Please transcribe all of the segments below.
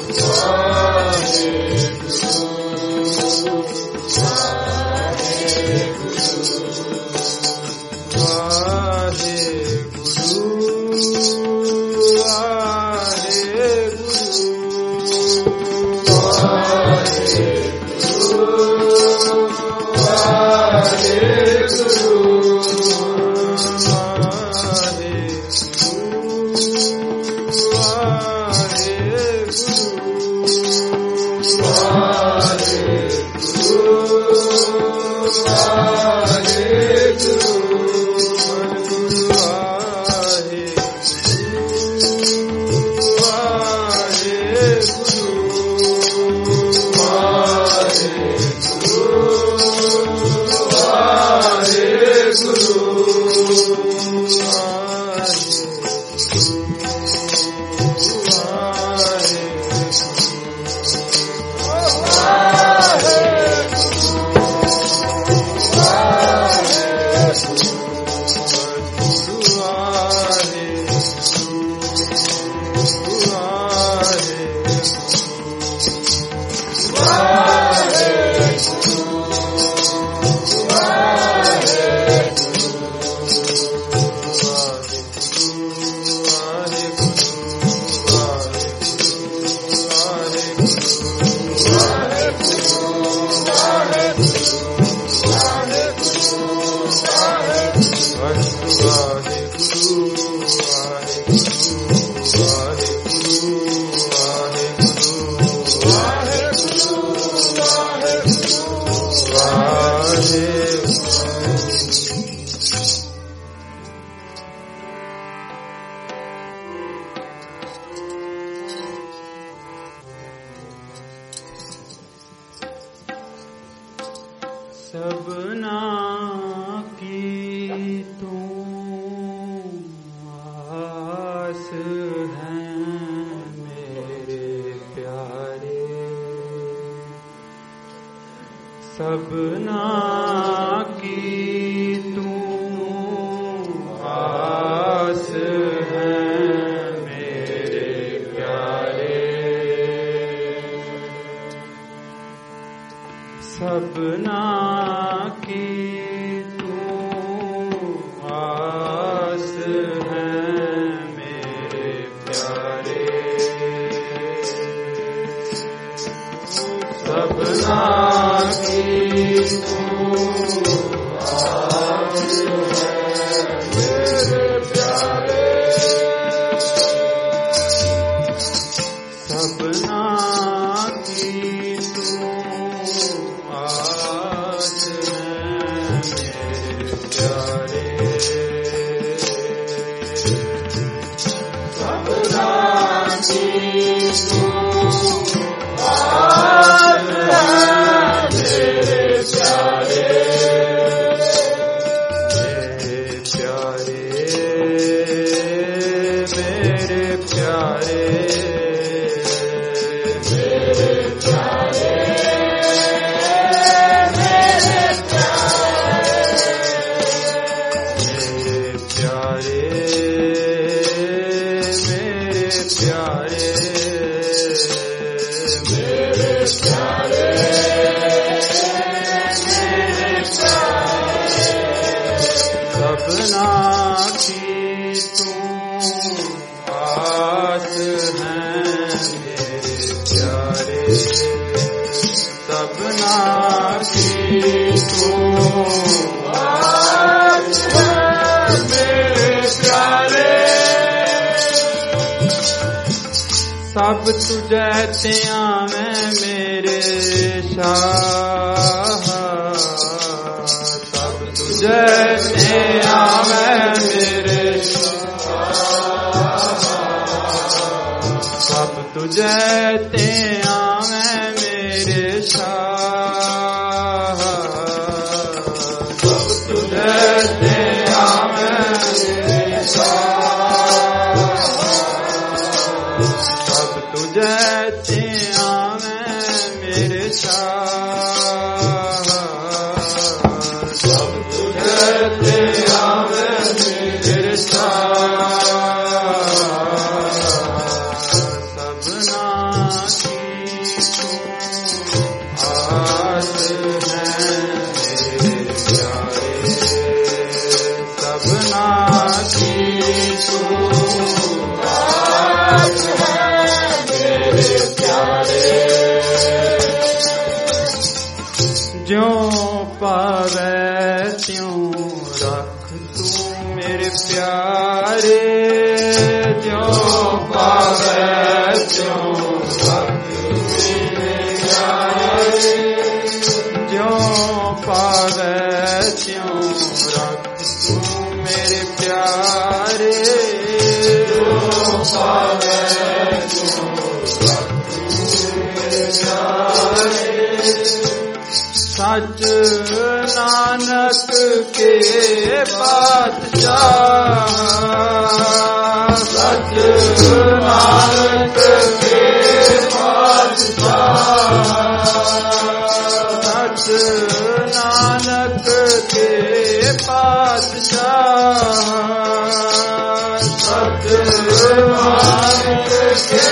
सबना की तू आस है मेरे प्यारे, सबना की तू आस है मेरे प्यारे, सबना सब तुझे त्या मैं मेरे शाह, सब तुझे त्या मैं मेरे शाह, सब तुझे त्या मैं मेरे शाह, सब तुझे त्या मैं मेरे शाह, तुझे त्या मैं मेरे शाह, सब तुझे त्या मैं मेरे शाह, सबना सच नानक के बादशाह, सच नानक के बादशाह, सच नानक के बादशाह, सच नानक के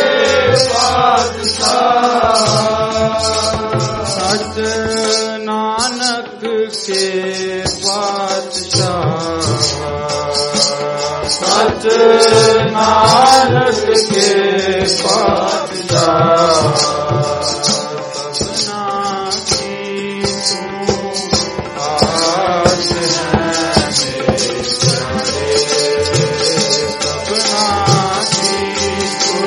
बादशाह, सच नानक के बादशाह, सच नानक के बादशाह, सबना की तू आस है मेरे प्यारे, सबना की तू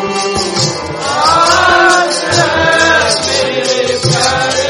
आस है मेरे प्यारे,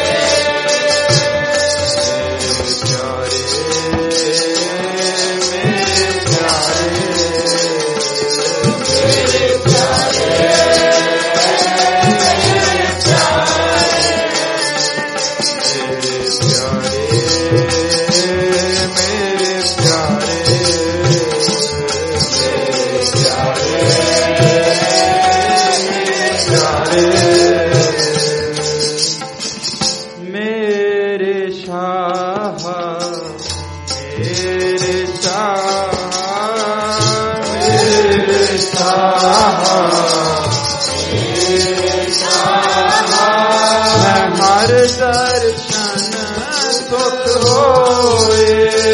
दर्शन सुख होए,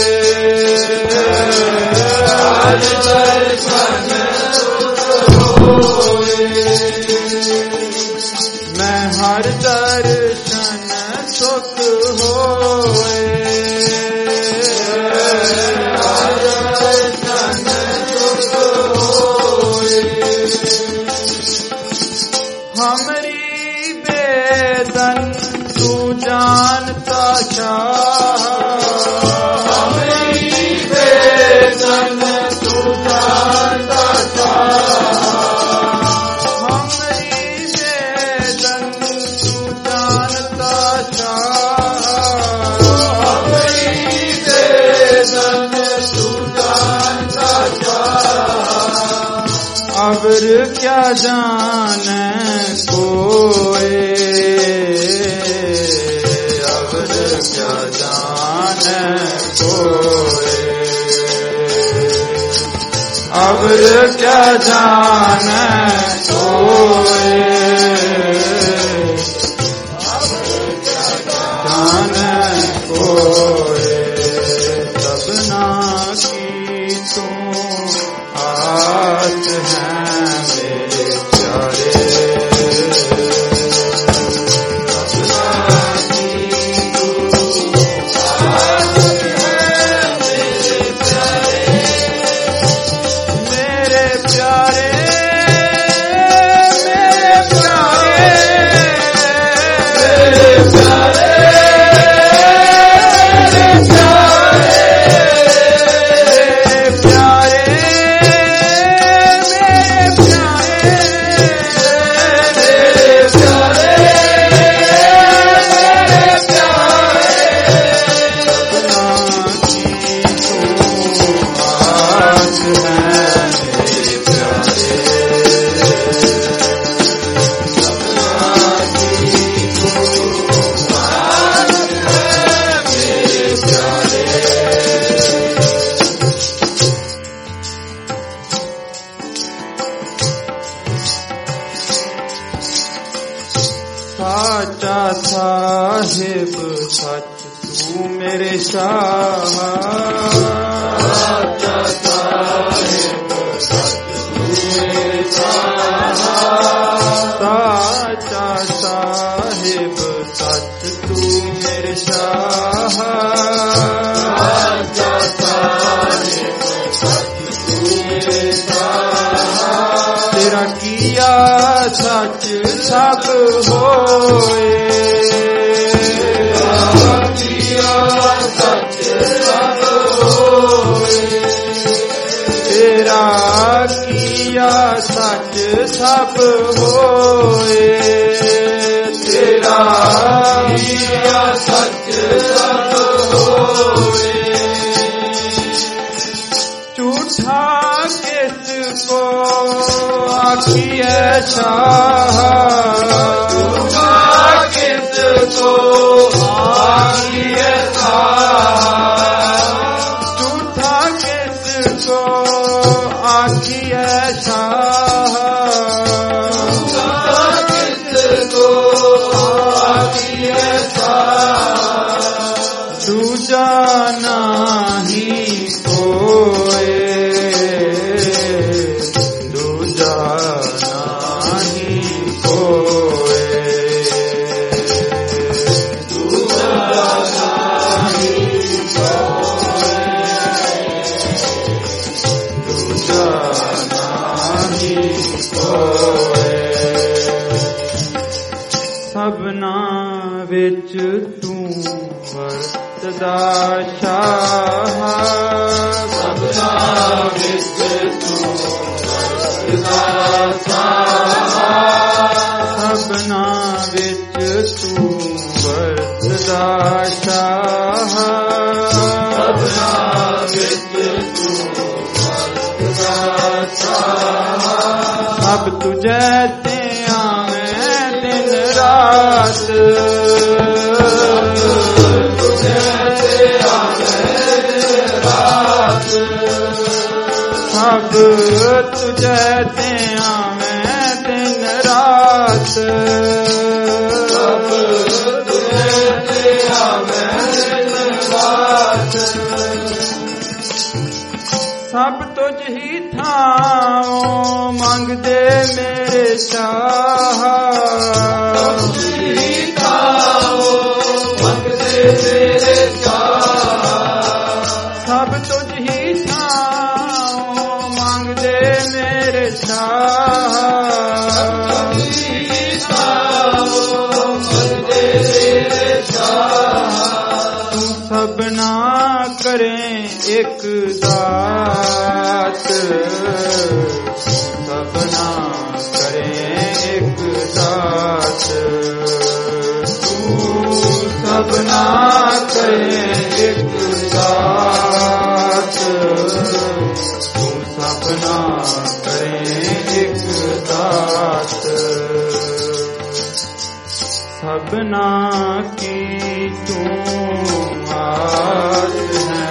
हर दर्शन सुख होए, मैं हर दर्शन सुख होए, हर दर्शन सुख होए, हमरी बेदन तू जानता शाह, हमारी बेदन तू जानता शाह, हमारी बेदन तू जानता शाह, हमारी बेदन तू जानता शाह, अबर क्या जाने कोई, क्या जाने कोई, अबर क्या जाने कोई, जाने कोई, सबना की तू आस है मेरे प्यारे, मेरे प्यारे ਸਾਚਾ ਸਾਹਿਬ ਸੱਚ ਤੂੰ ਮੇਰੇ ਸ਼ਾਹ ਸਾਚਾ ਸਾਹਿਬ ਸੱਚ ਤੂੰ ਮੇਰੇ ਸ਼ਾਹ ਸਾਚਾ ਸਾਹਿਬ ਸੱਚ ਤੂੰ ਮੇਰੇ ਸ਼ਾਹ ਸਾਚਾ ਸਾਹਿਬ ਸੱਚ ਤੂੰ ਮੇਰੇ ਸ਼ਾਹ ਤੇਰਾ ਕੀਆ ਸੱਚ ਸਭ ਹੋਏ ਸੱਚ ਸਭ ਹੋਏ ਤੇਰਾ ਕੀਆ ਸੱਚ ਸਭ ਹੋਏ ਤੇਰਾ ਕੀਆ ਸੱਚ ਸਭ ਹੋਏ ਝੂਠਾ ਕਿਸ ਕੋ ਆਖੀਏ ਸ਼ਾਹ ਝੂਠਾ ਕਿਸ ਕੋ ਆਖੀਏ ਸ਼ਾਹ ਝੂਠਾ ਕਿਸ ਕੋ ਆਖੀਏ ਸ਼ਾਹ ਝੂਠਾ ਕਿਸ ਕੋ ਆਖੀਏ ਸ਼ਾਹ ਦੂਜਾ ਨਹੀਂ ਕੋਏ ਸਭਨਾ ਵਿੱਚ ਤੂੰ ਵਰਤਦਾ ਸ਼ਾਹ ਸਭਨਾ ਵਿੱਚ ਤੂੰ ਵਰਤਦਾ ਸ਼ਾਹ ਸਭਨਾ ਵਿੱਚ ਤੂੰ ਵਰਤਦਾ ਸ਼ਾਹ ਸਭਨਾ ਵਿੱਚ ਤੂੰ ਵਰਤਦਾ ਸ਼ਾਹ ਅਬ ਤੁਝੇ ਤੇ ਆਵੇਂ ਦਿਨ ਰਾਤ ਤੁਝੇ ਤੇ ਆਵੇਂ ਦਿਨ ਰਾਤ ਅਬ ਤੁਝੇ ਤੇ ਆਵੇਂ ਦਿਨ ਰਾਤ ਅਬ ਤੁਝੇ ਤੇ ਆਵੇਂ ਦਿਨ ਰਾਤ ਸਭ ਤੁਝ ਹੀ ਥਾਂ ਮੰਗਦੇ ਮੇਰੇ ਸ਼ਾਹ ਸਭ ਤੁਝ ਹੀ ਥਾਂ ਮੰਗਦੇ ਮੇਰੇ ਸ਼ਾਹ ਸਭ ਤੁਝ ਹੀ ਥਾਂ ਮੰਗਦੇ ਮੇਰੇ ਸ਼ਾਹ ਸਭ ਤੁਝ ਹੀ ਥਾਂ ਮੰਗਦੇ ਮੇਰੇ ਸ਼ਾਹ ਤੂੰ ਸਭਨਾ ਕਰੇ ਇੱਕ ਦਾਤ ਸਭਨਾ ਕਰੇ ਇੱਕ ਦਾਤ ਤੂੰ ਸਭਨਾ ਕਰੇ ਇੱਕ ਦਾਤ ਤੂੰ ਸਭਨਾ ਕਰੇ ਇੱਕ ਦਾਤ ਸਭਨਾ ਕੀ ਤੂੰ ਆਸ ਹੈ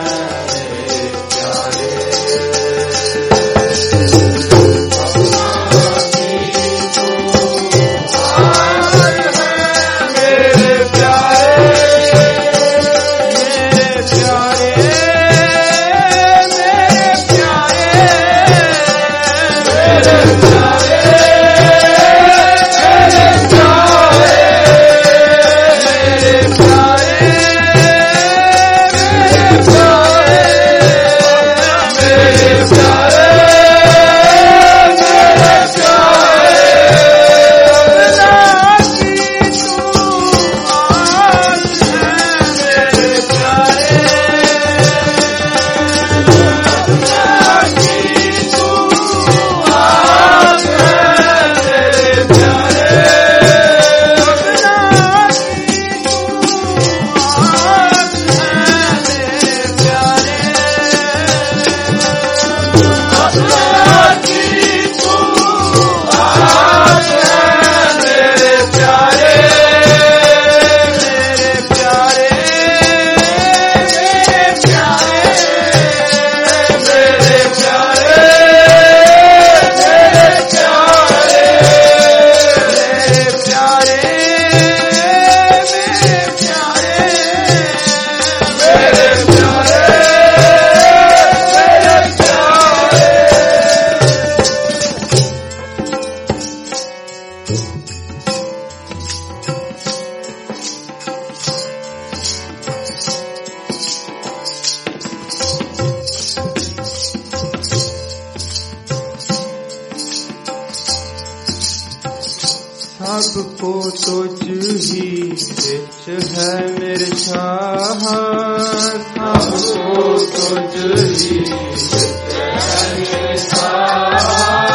सबको तुझ ही रिच है मेरे शाह, सबको तुझ ही रिच है मेरे शाह,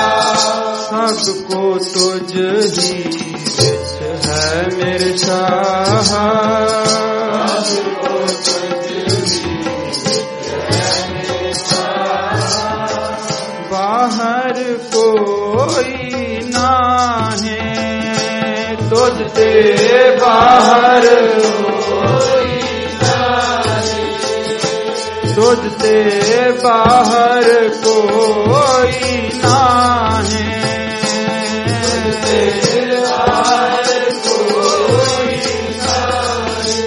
सबको तुझ ही रिच है मेरे शाह, सबको तुझ ही रिच है मेरे शाह, बाहर कोई ना है तुझसे बाहर कोई ना है, तुझसे बाहर कोई ना है, तुझसे बाहर कोई ना है,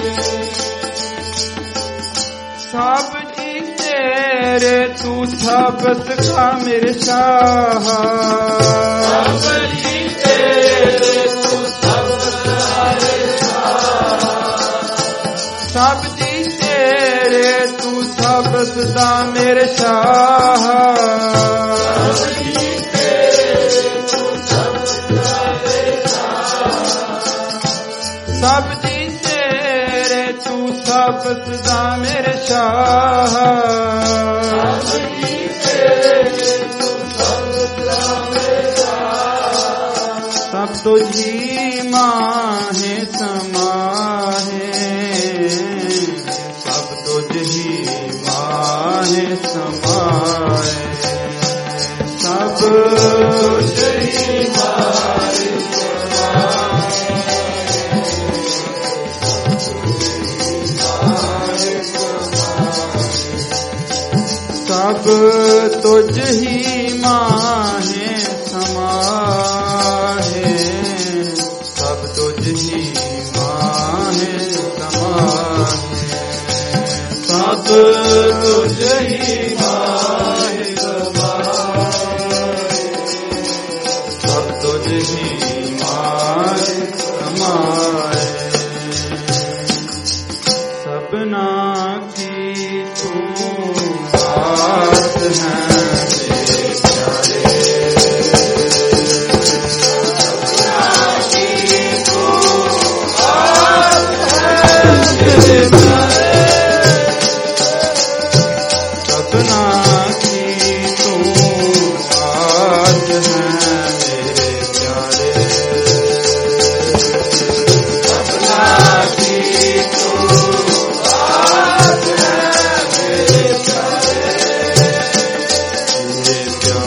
सब जी तेरे तू सबस का मेरे शाह, सब जी तेरे तू सबस का मेरे शाह, सब जी तेरे तू सबस का मेरे शाह, सब जी तेरे तू सबस का मेरे शाह, सब जी तेरे तू सबस का मेरे शाह, सब तुझी माहे समाहे, सब तुझी माहे समाए, सब तुझी माहे समाए, सब तुझी माहे समाए, सब तुझी माहे समाए, सब तुझी माहे समाए, सब तुझी माहे समाए, सबना की तू बात है मेरे प्यारे, सपना की तू बात है मेरे प्यारे, सपना की तू बात है मेरे प्यारे, मेरे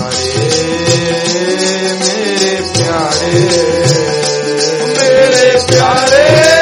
प्यारे, मेरे प्यारे,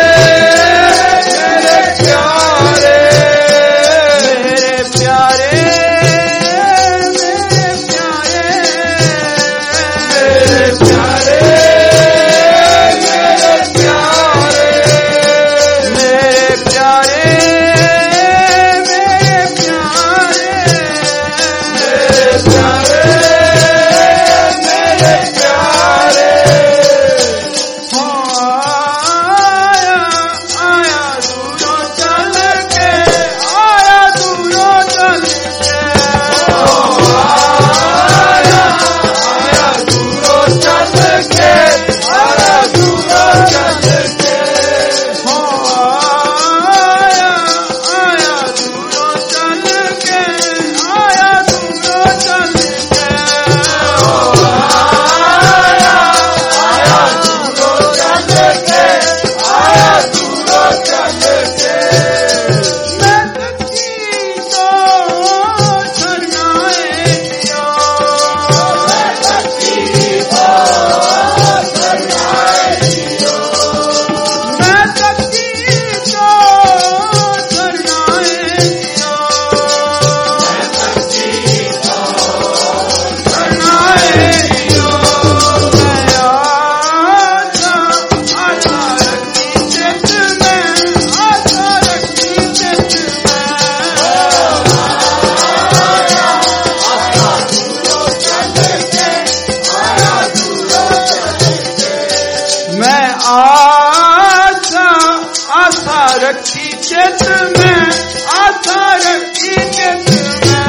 रखी चित में, आशा रखी चित में,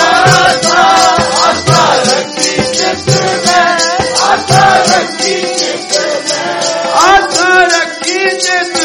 आशा रखी चित में, आशा रखी चित चित